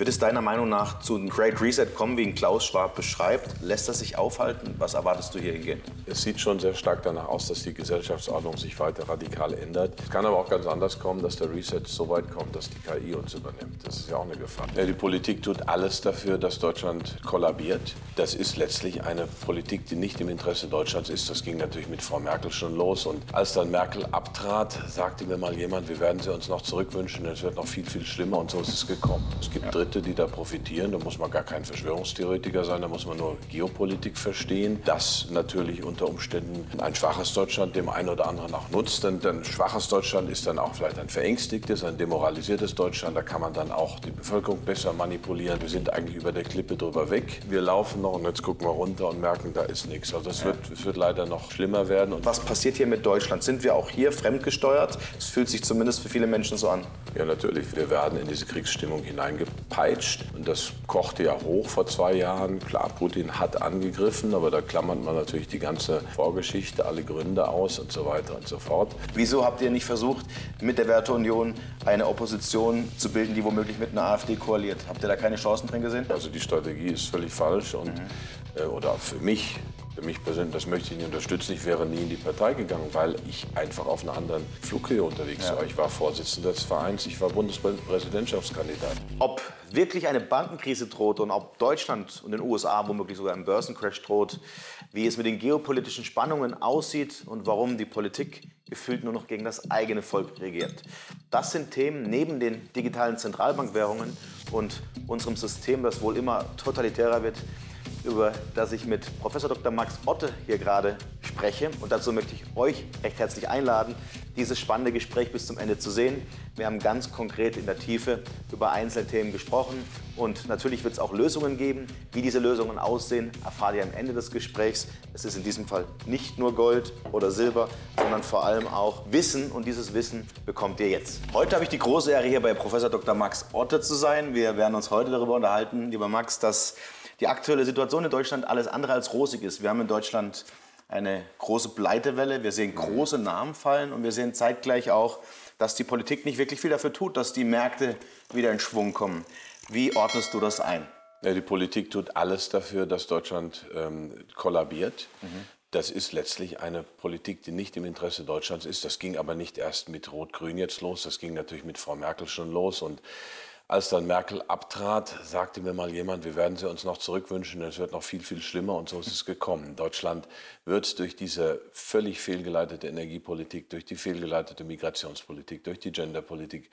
Wird es deiner Meinung nach zu einem Great Reset kommen, wie ihn Klaus Schwab beschreibt? Lässt das sich aufhalten? Was erwartest du hier hingehend? Es sieht schon sehr stark danach aus, dass die Gesellschaftsordnung sich weiter radikal ändert. Es kann aber auch ganz anders kommen, dass der Reset so weit kommt, dass die KI uns übernimmt. Das ist ja auch eine Gefahr. Ja, die Politik tut alles dafür, dass Deutschland kollabiert. Das ist letztlich eine Politik, die nicht im Interesse Deutschlands ist. Das ging natürlich mit Frau Merkel schon los. Und als dann Merkel abtrat, sagte mir mal jemand, wir werden sie uns noch zurückwünschen, es wird noch viel, viel schlimmer. Und so ist es gekommen. Es gibt Dritte, die da profitieren. Da muss man gar kein Verschwörungstheoretiker sein, da muss man nur Geopolitik verstehen. Das natürlich unter Umständen ein schwaches Deutschland dem einen oder anderen auch nutzt. Denn ein schwaches Deutschland ist dann auch vielleicht ein verängstigtes, ein demoralisiertes Deutschland. Da kann man dann auch die Bevölkerung besser manipulieren. Wir sind eigentlich über der Klippe drüber weg. Wir laufen noch und jetzt gucken wir runter und merken, da ist nichts. Also es wird leider noch schlimmer werden. Und was passiert hier mit Deutschland? Sind wir auch hier fremdgesteuert? Es fühlt sich zumindest für viele Menschen so an. Ja, natürlich. Wir werden in diese Kriegsstimmung hineingepeitscht. Und das kochte ja hoch vor 2 Jahren. Klar, Putin hat angegriffen, aber da klammert man natürlich die ganze Vorgeschichte, alle Gründe aus und so weiter und so fort. Wieso habt ihr nicht versucht, mit der Werteunion eine Opposition zu bilden, die womöglich mit einer AfD koaliert? Habt ihr da keine Chancen drin gesehen? Also die Strategie ist völlig falsch und oder für mich persönlich, das möchte ich nicht unterstützen. Ich wäre nie in die Partei gegangen, weil ich einfach auf einer anderen Flughöhe unterwegs war. Ich war Vorsitzender des Vereins, ich war Bundespräsidentschaftskandidat. Ob wirklich eine Bankenkrise droht und ob Deutschland und den USA womöglich sogar ein Börsencrash droht, wie es mit den geopolitischen Spannungen aussieht und warum die Politik gefühlt nur noch gegen das eigene Volk regiert. Das sind Themen neben den digitalen Zentralbankwährungen und unserem System, das wohl immer totalitärer wird, über das ich mit Professor Dr. Max Otte hier gerade spreche. Und dazu möchte ich euch recht herzlich einladen, dieses spannende Gespräch bis zum Ende zu sehen. Wir haben ganz konkret in der Tiefe über Einzelthemen gesprochen. Und natürlich wird es auch Lösungen geben. Wie diese Lösungen aussehen, erfahrt ihr am Ende des Gesprächs. Es ist in diesem Fall nicht nur Gold oder Silber, sondern vor allem auch Wissen. Und dieses Wissen bekommt ihr jetzt. Heute habe ich die große Ehre, hier bei Professor Dr. Max Otte zu sein. Wir werden uns heute darüber unterhalten, lieber Max, dass die aktuelle Situation in Deutschland alles andere als rosig ist. Wir haben in Deutschland eine große Pleitewelle, wir sehen große Namen fallen und wir sehen zeitgleich auch, dass die Politik nicht wirklich viel dafür tut, dass die Märkte wieder in Schwung kommen. Wie ordnest du das ein? Ja, die Politik tut alles dafür, dass Deutschland kollabiert. Das ist letztlich eine Politik, die nicht im Interesse Deutschlands ist. Das ging aber nicht erst mit Rot-Grün jetzt los, das ging natürlich mit Frau Merkel schon los. Und als dann Merkel abtrat, sagte mir mal jemand, wir werden sie uns noch zurückwünschen, es wird noch viel, viel schlimmer und so ist es gekommen. Deutschland wird durch diese völlig fehlgeleitete Energiepolitik, durch die fehlgeleitete Migrationspolitik, durch die Genderpolitik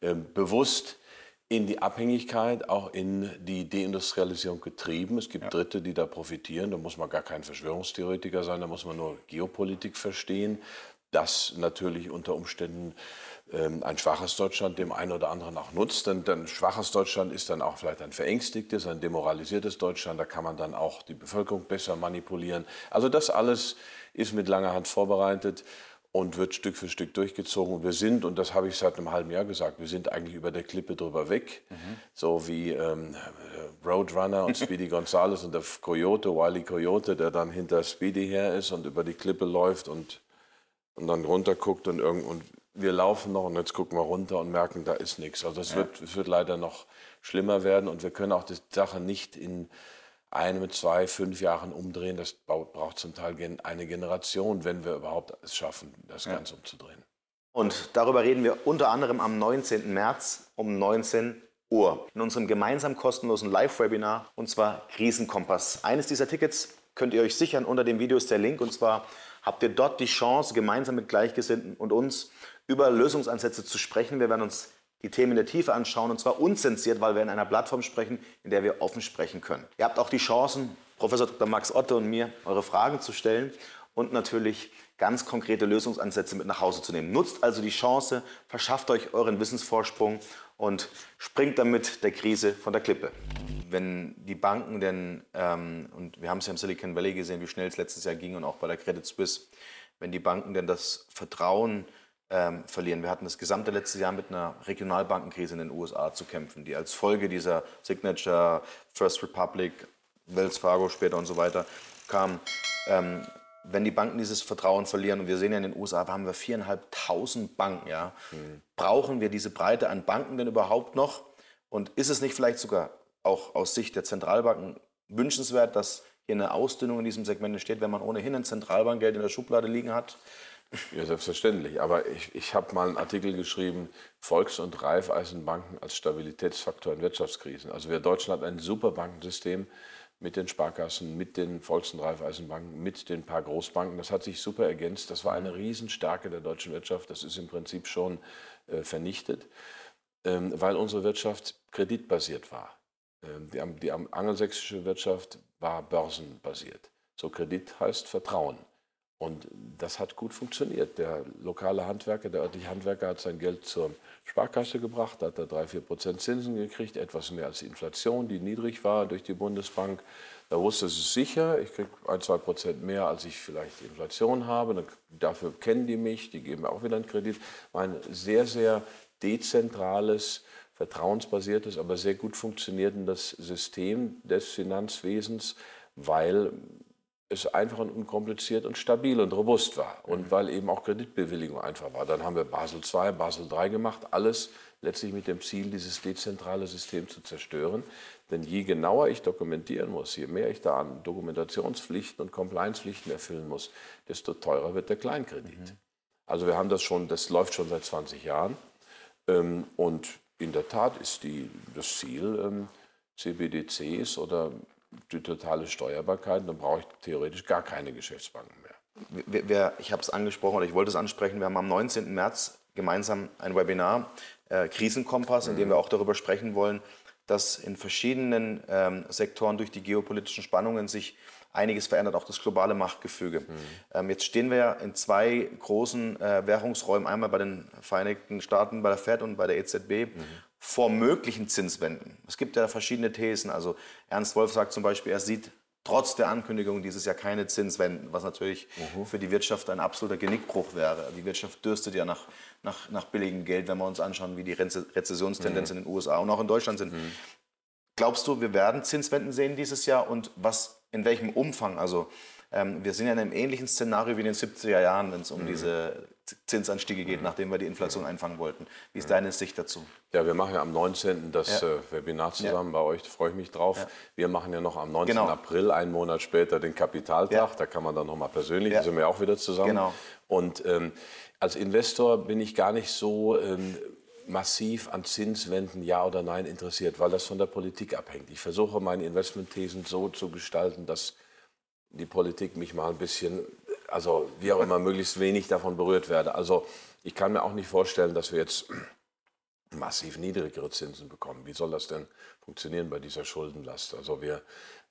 bewusst in die Abhängigkeit, auch in die Deindustrialisierung getrieben. Es gibt Dritte, die da profitieren, da muss man gar kein Verschwörungstheoretiker sein, da muss man nur Geopolitik verstehen. Das natürlich unter Umständen ein schwaches Deutschland dem einen oder anderen auch nutzt. Denn ein schwaches Deutschland ist dann auch vielleicht ein verängstigtes, ein demoralisiertes Deutschland. Da kann man dann auch die Bevölkerung besser manipulieren. Also das alles ist mit langer Hand vorbereitet und wird Stück für Stück durchgezogen. Und wir sind, und das habe ich seit einem halben Jahr gesagt, wir sind eigentlich über der Klippe drüber weg. So wie Roadrunner und Speedy Gonzales und der Coyote, Wile E. Coyote, der dann hinter Speedy her ist und über die Klippe läuft und dann runterguckt und wir laufen noch und jetzt gucken wir runter und merken, da ist nichts. Also es wird leider noch schlimmer werden und wir können auch die Sache nicht in 1, 2, 5 Jahren umdrehen. Das braucht zum Teil eine Generation, wenn wir überhaupt es schaffen, das Ganze umzudrehen. Und darüber reden wir unter anderem am 19. März um 19 Uhr in unserem gemeinsam kostenlosen Live-Webinar, und zwar Krisenkompass. Eines dieser Tickets könnt ihr euch sichern, unter dem Video ist der Link, und zwar habt ihr dort die Chance, gemeinsam mit Gleichgesinnten und uns über Lösungsansätze zu sprechen. Wir werden uns die Themen in der Tiefe anschauen, und zwar unzensiert, weil wir in einer Plattform sprechen, in der wir offen sprechen können. Ihr habt auch die Chancen, Professor Dr. Max Otte und mir eure Fragen zu stellen und natürlich ganz konkrete Lösungsansätze mit nach Hause zu nehmen. Nutzt also die Chance, verschafft euch euren Wissensvorsprung und springt damit der Krise von der Klippe. Wenn die Banken denn, und wir haben es ja im Silicon Valley gesehen, wie schnell es letztes Jahr ging und auch bei der Credit Suisse, wenn die Banken denn das Vertrauen verlieren. Wir hatten das gesamte letzte Jahr mit einer Regionalbankenkrise in den USA zu kämpfen, die als Folge dieser Signature, First Republic, Wells Fargo später und so weiter kam. Wenn die Banken dieses Vertrauen verlieren, und wir sehen ja in den USA, haben wir 4.500 Banken, brauchen wir diese Breite an Banken denn überhaupt noch? Und ist es nicht vielleicht sogar auch aus Sicht der Zentralbanken wünschenswert, dass hier eine Ausdünnung in diesem Segment entsteht, wenn man ohnehin ein Zentralbankgeld in der Schublade liegen hat? Ja, selbstverständlich. Aber ich habe mal einen Artikel geschrieben, Volks- und Raiffeisenbanken als Stabilitätsfaktor in Wirtschaftskrisen. Also Deutschland hat ein super Bankensystem mit den Sparkassen, mit den Volks- und Raiffeisenbanken, mit den paar Großbanken. Das hat sich super ergänzt. Das war eine Riesenstärke der deutschen Wirtschaft. Das ist im Prinzip schon vernichtet, weil unsere Wirtschaft kreditbasiert war. Die angelsächsische Wirtschaft war börsenbasiert. So, Kredit heißt Vertrauen. Und das hat gut funktioniert. Der lokale Handwerker, der örtliche Handwerker hat sein Geld zur Sparkasse gebracht, hat da 3-4% Zinsen gekriegt, etwas mehr als die Inflation, die niedrig war durch die Bundesbank. Da wusste es ist sicher, ich kriege 1-2% mehr, als ich vielleicht Inflation habe. Dafür kennen die mich, die geben mir auch wieder einen Kredit. War ein sehr, sehr dezentrales, vertrauensbasiertes, aber sehr gut funktionierendes System des Finanzwesens, weil es einfach und unkompliziert und stabil und robust war und weil eben auch Kreditbewilligung einfach war. Dann haben wir Basel II, Basel III gemacht, alles letztlich mit dem Ziel, dieses dezentrale System zu zerstören. Denn je genauer ich dokumentieren muss, je mehr ich da an Dokumentationspflichten und Compliance-Pflichten erfüllen muss, desto teurer wird der Kleinkredit. Also wir haben das läuft schon seit 20 Jahren und in der Tat ist das Ziel CBDCs oder die totale Steuerbarkeit, dann brauche ich theoretisch gar keine Geschäftsbanken mehr. Ich habe es angesprochen oder ich wollte es ansprechen, wir haben am 19. März gemeinsam ein Webinar, Krisenkompass, in dem wir auch darüber sprechen wollen, dass in verschiedenen Sektoren durch die geopolitischen Spannungen sich einiges verändert, auch das globale Machtgefüge. Jetzt stehen wir ja in zwei großen Währungsräumen, einmal bei den Vereinigten Staaten, bei der Fed und bei der EZB, vor möglichen Zinswenden. Es gibt ja verschiedene Thesen. Also Ernst Wolf sagt zum Beispiel, er sieht trotz der Ankündigung dieses Jahr keine Zinswenden, was natürlich für die Wirtschaft ein absoluter Genickbruch wäre. Die Wirtschaft dürstet ja nach billigem Geld, wenn wir uns anschauen, wie die Rezessionstendenzen in den USA und auch in Deutschland sind. Glaubst du, wir werden Zinswenden sehen dieses Jahr und in welchem Umfang? Also wir sind ja in einem ähnlichen Szenario wie in den 70er Jahren, wenn es um diese Zinsanstiege geht, nachdem wir die Inflation einfangen wollten. Wie ist deine Sicht dazu? Ja, wir machen ja am 19. das Webinar zusammen bei euch, da freue ich mich drauf. Ja. Wir machen ja noch am 19. April, einen Monat später, den Kapitaltag. Da kann man dann nochmal persönlich, da sind wir auch wieder zusammen. Genau. Und als Investor bin ich gar nicht so massiv an Zinswenden, ja oder nein, interessiert, weil das von der Politik abhängt. Ich versuche meine Investmentthesen so zu gestalten, dass die Politik mich mal ein bisschen, also wie auch immer, möglichst wenig davon berührt werde. Also ich kann mir auch nicht vorstellen, dass wir jetzt massiv niedrigere Zinsen bekommen. Wie soll das denn funktionieren bei dieser Schuldenlast? Also wir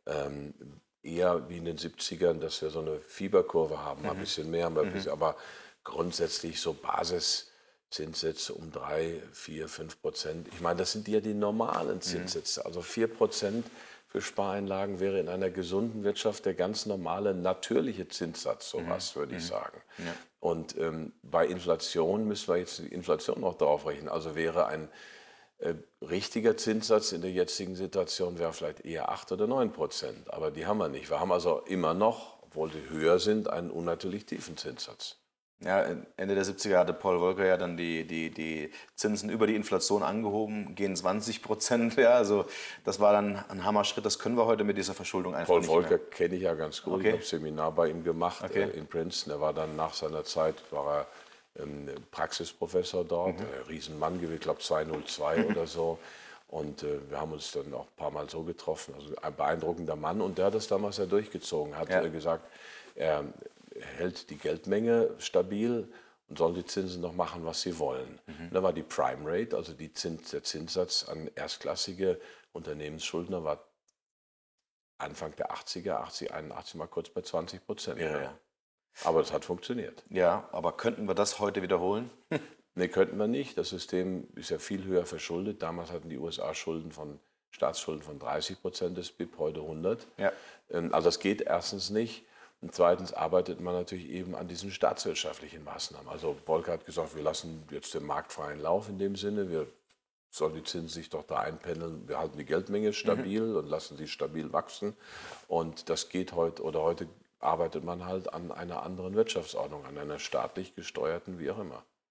eher wie in den 70ern, dass wir so eine Fieberkurve haben, ein bisschen mehr, aber grundsätzlich so Basiszinssätze um 3, 4, 5%. Ich meine, das sind ja die normalen Zinssätze. Also 4% für Spareinlagen wäre in einer gesunden Wirtschaft der ganz normale, natürliche Zinssatz, sowas würde ich sagen. Ja. Und bei Inflation müssen wir jetzt die Inflation noch drauf rechnen. Also wäre ein richtiger Zinssatz in der jetzigen Situation wäre vielleicht eher 8 oder 9%. Aber die haben wir nicht. Wir haben also immer noch, obwohl sie höher sind, einen unnatürlich tiefen Zinssatz. Ja, Ende der 70er hatte Paul Volcker ja dann die Zinsen über die Inflation angehoben, gehen 20%. Ja, also das war dann ein Hammerschritt. Das können wir heute mit dieser Verschuldung einfach Paul nicht mehr. Paul Volcker kenne ich ja ganz gut. Ich habe ein Seminar bei ihm gemacht in Princeton. Er war dann nach seiner Zeit, war er Praxisprofessor dort, Riesenmann gewesen, ich glaube 202 oder so. Und wir haben uns dann auch ein paar Mal so getroffen. Also ein beeindruckender Mann. Und der hat das damals ja durchgezogen, hat gesagt, er hält die Geldmenge stabil und soll die Zinsen noch machen, was sie wollen. Und da war die Prime Rate, also der Zinssatz an erstklassige Unternehmensschuldner, war Anfang der 80er, 80, 81 mal kurz bei 20%. Ja. Aber das hat funktioniert. Ja, aber könnten wir das heute wiederholen? Nee, könnten wir nicht. Das System ist ja viel höher verschuldet. Damals hatten die USA Staatsschulden von 30% des BIP, heute 100. Ja. Also das geht erstens nicht. Und zweitens arbeitet man natürlich eben an diesen staatswirtschaftlichen Maßnahmen. Also Volcker hat gesagt, wir lassen jetzt den marktfreien Lauf in dem Sinne. Wir sollen die Zinsen sich doch da einpendeln. Wir halten die Geldmenge stabil und lassen sie stabil wachsen. Und das geht heute arbeitet man halt an einer anderen Wirtschaftsordnung, an einer staatlich gesteuerten, wie auch immer.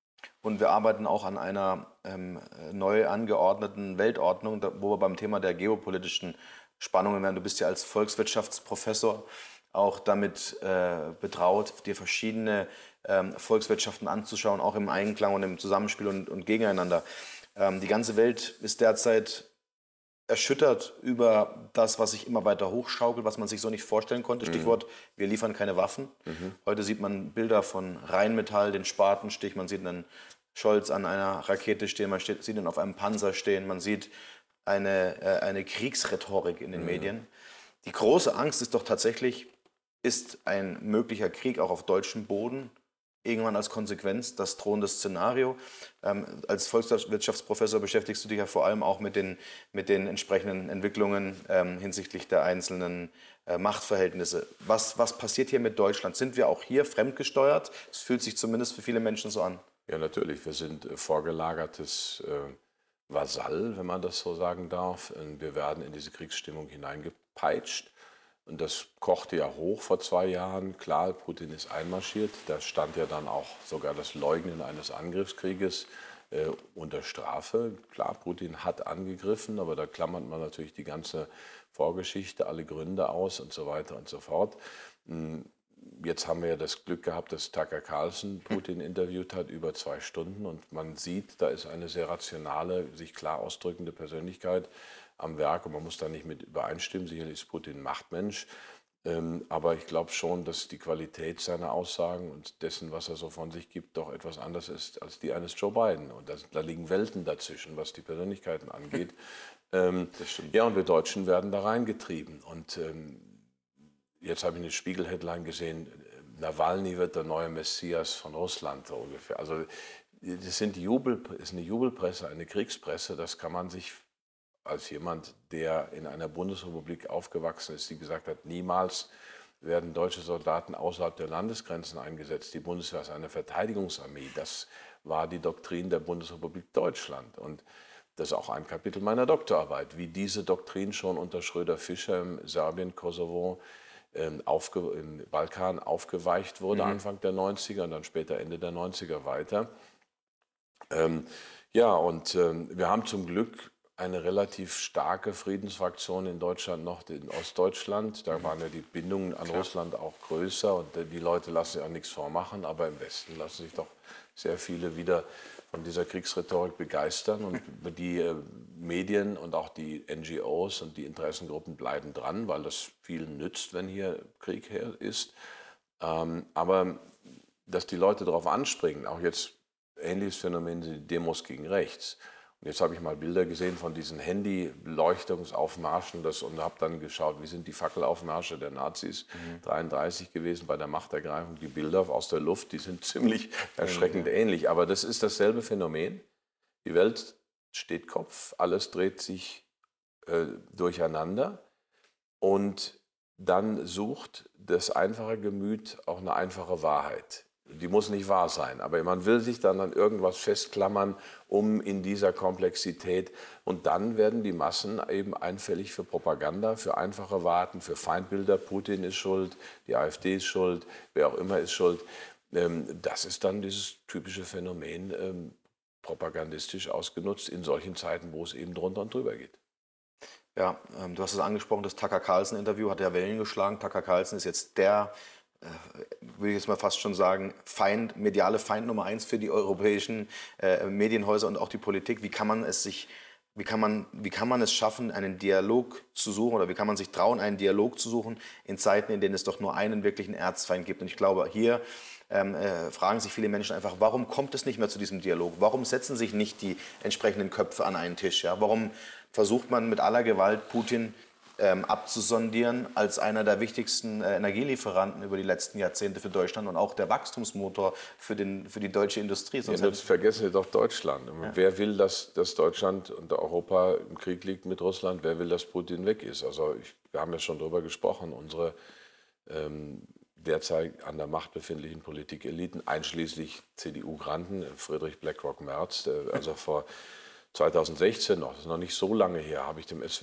Und wir arbeiten auch an einer neu angeordneten Weltordnung, wo wir beim Thema der geopolitischen Spannungen werden. Du bist ja als Volkswirtschaftsprofessor auch damit betraut, dir verschiedene Volkswirtschaften anzuschauen, auch im Einklang und im Zusammenspiel und gegeneinander. Die ganze Welt ist derzeit erschüttert über das, was sich immer weiter hochschaukelt, was man sich so nicht vorstellen konnte. Stichwort, wir liefern keine Waffen. Heute sieht man Bilder von Rheinmetall, den Spatenstich, man sieht einen Scholz an einer Rakete stehen, man sieht ihn auf einem Panzer stehen, man sieht eine Kriegsrhetorik in den Medien. Die große Angst ist doch tatsächlich, ist ein möglicher Krieg auch auf deutschem Boden irgendwann als Konsequenz das drohende Szenario. Als Volkswirtschaftsprofessor beschäftigst du dich ja vor allem auch mit den entsprechenden Entwicklungen hinsichtlich der einzelnen Machtverhältnisse. Was passiert hier mit Deutschland? Sind wir auch hier fremdgesteuert? Es fühlt sich zumindest für viele Menschen so an. Ja, natürlich. Wir sind vorgelagertes Vasall, wenn man das so sagen darf. Wir werden in diese Kriegsstimmung hineingepeitscht. Und das kochte ja hoch vor 2 Jahren. Klar, Putin ist einmarschiert. Da stand ja dann auch sogar das Leugnen eines Angriffskrieges unter Strafe. Klar, Putin hat angegriffen, aber da klammert man natürlich die ganze Vorgeschichte, alle Gründe aus und so weiter und so fort. Jetzt haben wir ja das Glück gehabt, dass Tucker Carlson Putin interviewt hat, über 2 Stunden. Und man sieht, da ist eine sehr rationale, sich klar ausdrückende Persönlichkeit am Werk. Und man muss da nicht mit übereinstimmen. Sicherlich ist Putin ein Machtmensch. Aber ich glaube schon, dass die Qualität seiner Aussagen und dessen, was er so von sich gibt, doch etwas anders ist als die eines Joe Biden. Und da liegen Welten dazwischen, was die Persönlichkeiten angeht. Ja, und wir Deutschen werden da reingetrieben. Und jetzt habe ich eine Spiegel-Headline gesehen, Nawalny wird der neue Messias von Russland, so ungefähr. Also das ist eine Jubelpresse, eine Kriegspresse, das kann man sich als jemand, der in einer Bundesrepublik aufgewachsen ist, die gesagt hat, niemals werden deutsche Soldaten außerhalb der Landesgrenzen eingesetzt. Die Bundeswehr ist eine Verteidigungsarmee. Das war die Doktrin der Bundesrepublik Deutschland. Und das ist auch ein Kapitel meiner Doktorarbeit, wie diese Doktrin schon unter Schröder-Fischer im Serbien, Kosovo, im Balkan aufgeweicht wurde, Anfang der 90er und dann später Ende der 90er weiter. Ja, und wir haben zum Glück eine relativ starke Friedensfraktion in Deutschland, noch in Ostdeutschland. Da waren ja die Bindungen an Russland auch größer und die Leute lassen sich auch nichts vormachen, aber im Westen lassen sich doch sehr viele wieder von dieser Kriegsrhetorik begeistern und die Medien und auch die NGOs und die Interessengruppen bleiben dran, weil das vielen nützt, wenn hier Krieg ist. Aber dass die Leute darauf anspringen, auch jetzt ähnliches Phänomen sind die Demos gegen rechts. Und jetzt habe ich mal Bilder gesehen von diesen Handy-Beleuchtungsaufmärschen und habe dann geschaut, wie sind die Fackelaufmärsche der Nazis 1933 gewesen bei der Machtergreifung. Die Bilder aus der Luft, die sind ziemlich erschreckend ähnlich. Aber das ist dasselbe Phänomen. Die Welt steht Kopf, alles dreht sich durcheinander. Und dann sucht das einfache Gemüt auch eine einfache Wahrheit. Die muss nicht wahr sein, aber man will sich dann an irgendwas festklammern, um in dieser Komplexität. Und dann werden die Massen eben einfällig für Propaganda, für einfache Wahrheiten, für Feindbilder. Putin ist schuld, die AfD ist schuld, wer auch immer ist schuld. Das ist dann dieses typische Phänomen, propagandistisch ausgenutzt in solchen Zeiten, wo es eben drunter und drüber geht. Ja, du hast es angesprochen, das Tucker Carlson-Interview hat ja Wellen geschlagen. Tucker Carlson ist jetzt der, würde ich jetzt mal fast schon sagen, mediale Feind Nummer 1 für die europäischen Medienhäuser und auch die Politik. Wie kann man es schaffen, einen Dialog zu suchen, oder wie kann man sich trauen, einen Dialog zu suchen in Zeiten, in denen es doch nur einen wirklichen Erzfeind gibt? Und ich glaube, hier fragen sich viele Menschen einfach, warum kommt es nicht mehr zu diesem Dialog? Warum setzen sich nicht die entsprechenden Köpfe an einen Tisch? Ja? Warum versucht man mit aller Gewalt, Putin abzusondieren als einer der wichtigsten Energielieferanten über die letzten Jahrzehnte für Deutschland und auch der Wachstumsmotor für die deutsche Industrie? Ja, jetzt vergessen wir doch Deutschland. Ja. Wer will, dass Deutschland und Europa im Krieg liegt mit Russland? Wer will, dass Putin weg ist? Also wir haben ja schon darüber gesprochen, unsere derzeit an der Macht befindlichen Politikeliten, einschließlich CDU-Granden, Friedrich BlackRock Merz, also vor 2016 noch, das ist noch nicht so lange her, haben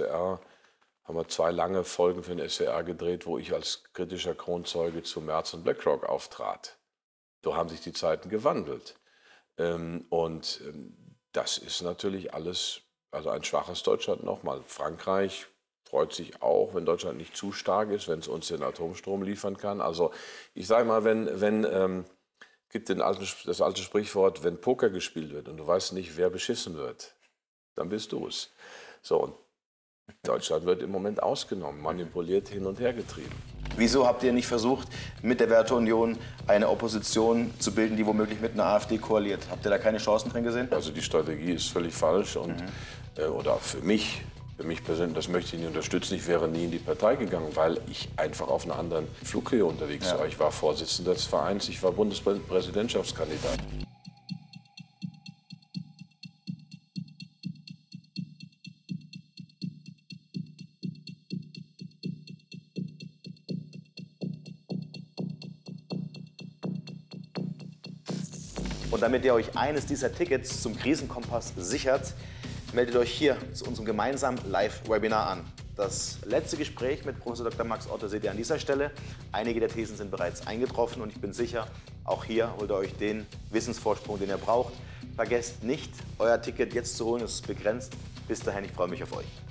wir 2 lange Folgen für den SWR gedreht, wo ich als kritischer Kronzeuge zu Merz und BlackRock auftrat. So haben sich die Zeiten gewandelt. Das ist natürlich alles, also ein schwaches Deutschland nochmal. Frankreich freut sich auch, wenn Deutschland nicht zu stark ist, wenn es uns den Atomstrom liefern kann. Also ich sage mal, gibt das alte Sprichwort, wenn Poker gespielt wird und du weißt nicht, wer beschissen wird, dann bist du es. So, und Deutschland wird im Moment ausgenommen, manipuliert, hin und her getrieben. Wieso habt ihr nicht versucht, mit der Werteunion eine Opposition zu bilden, die womöglich mit einer AfD koaliert? Habt ihr da keine Chancen drin gesehen? Also die Strategie ist völlig falsch oder für mich persönlich, das möchte ich nicht unterstützen. Ich wäre nie in die Partei gegangen, weil ich einfach auf einer anderen Flughöhe unterwegs war. Ich war Vorsitzender des Vereins, ich war Bundespräsidentschaftskandidat. Und damit ihr euch eines dieser Tickets zum Krisenkompass sichert, meldet euch hier zu unserem gemeinsamen Live-Webinar an. Das letzte Gespräch mit Prof. Dr. Max Otte seht ihr an dieser Stelle. Einige der Thesen sind bereits eingetroffen und ich bin sicher, auch hier holt ihr euch den Wissensvorsprung, den ihr braucht. Vergesst nicht, euer Ticket jetzt zu holen, es ist begrenzt. Bis dahin, ich freue mich auf euch.